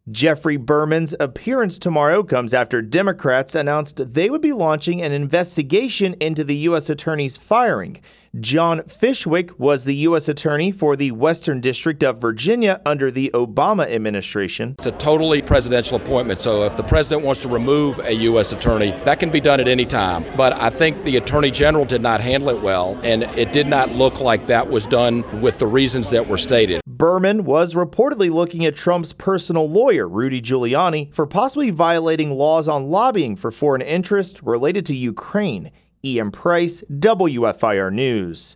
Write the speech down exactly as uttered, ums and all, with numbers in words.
Jeffrey Berman's appearance tomorrow comes after Democrats announced they would be launching an investigation into the U S attorney's firing. John Fishwick was the U S attorney for the Western District of Virginia under the Obama administration. It's a totally presidential appointment, so if the president wants to remove a U S attorney, that can be done at any time. But I think the attorney general did not handle it well, and it did not look like that was done with the reasons that were stated. Berman was reportedly looking at Trump's personal lawyer, Rudy Giuliani, for possibly violating laws on lobbying for foreign interest related to Ukraine. Ian Price, W F I R News.